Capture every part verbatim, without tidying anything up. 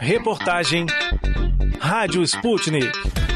Reportagem Rádio Sputnik.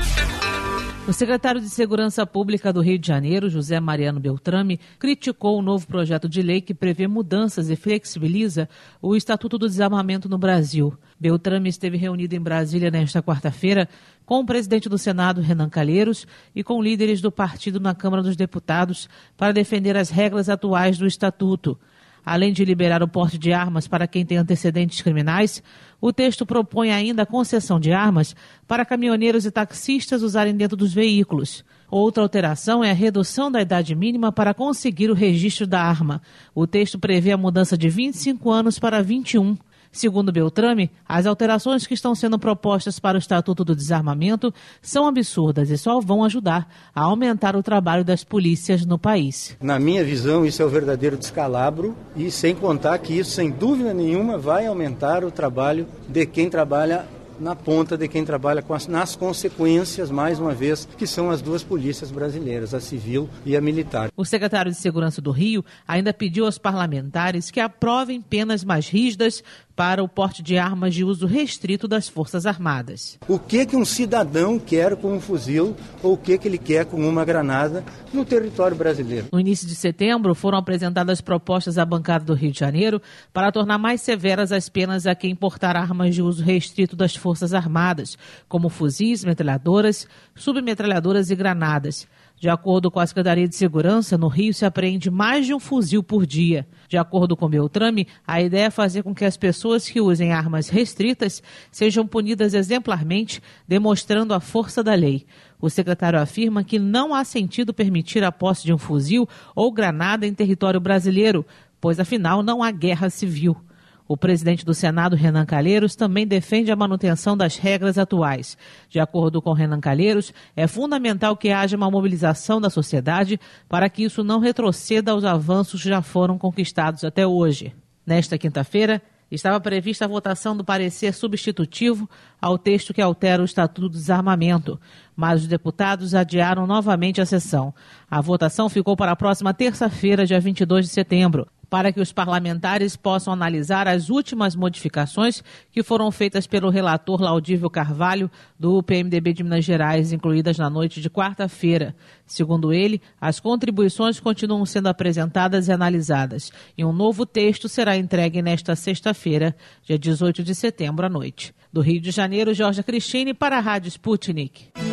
O secretário de Segurança Pública do Rio de Janeiro, José Mariano Beltrame, criticou o novo projeto de lei que prevê mudanças e flexibiliza o Estatuto do Desarmamento no Brasil. Beltrame esteve reunido em Brasília nesta quarta-feira com o presidente do Senado, Renan Calheiros, e com líderes do partido na Câmara dos Deputados para defender as regras atuais do Estatuto. Além de liberar o porte de armas para quem tem antecedentes criminais, o texto propõe ainda a concessão de armas para caminhoneiros e taxistas usarem dentro dos veículos. Outra alteração é a redução da idade mínima para conseguir o registro da arma. O texto prevê a mudança de vinte e cinco anos para vinte e um. Segundo Beltrame, as alterações que estão sendo propostas para o Estatuto do Desarmamento são absurdas e só vão ajudar a aumentar o trabalho das polícias no país. Na minha visão, isso é o verdadeiro descalabro e sem contar que isso, sem dúvida nenhuma, vai aumentar o trabalho de quem trabalha na ponta, de quem trabalha com as, nas consequências, mais uma vez, que são as duas polícias brasileiras, a civil e a militar. O secretário de Segurança do Rio ainda pediu aos parlamentares que aprovem penas mais rígidas para o porte de armas de uso restrito das Forças Armadas. O que que um cidadão quer com um fuzil ou o que que ele quer com uma granada no território brasileiro? No início de setembro, foram apresentadas propostas à bancada do Rio de Janeiro para tornar mais severas as penas a quem portar armas de uso restrito das Forças Armadas, como fuzis, metralhadoras, submetralhadoras e granadas. De acordo com a Secretaria de Segurança, no Rio se apreende mais de um fuzil por dia. De acordo com Beltrame, a ideia é fazer com que as pessoas que usem armas restritas sejam punidas exemplarmente, demonstrando a força da lei. O secretário afirma que não há sentido permitir a posse de um fuzil ou granada em território brasileiro, pois afinal não há guerra civil. O presidente do Senado, Renan Calheiros, também defende a manutenção das regras atuais. De acordo com Renan Calheiros, é fundamental que haja uma mobilização da sociedade para que isso não retroceda aos avanços que já foram conquistados até hoje. Nesta quinta-feira, estava prevista a votação do parecer substitutivo ao texto que altera o Estatuto do Desarmamento, mas os deputados adiaram novamente a sessão. A votação ficou para a próxima terça-feira, dia vinte e dois de setembro. Para que os parlamentares possam analisar as últimas modificações que foram feitas pelo relator Laudívio Carvalho, do P M D B de Minas Gerais, incluídas na noite de quarta-feira. Segundo ele, as contribuições continuam sendo apresentadas e analisadas, e um novo texto será entregue nesta sexta-feira, dia dezoito de setembro à noite. Do Rio de Janeiro, Jorge Cristine, para a Rádio Sputnik.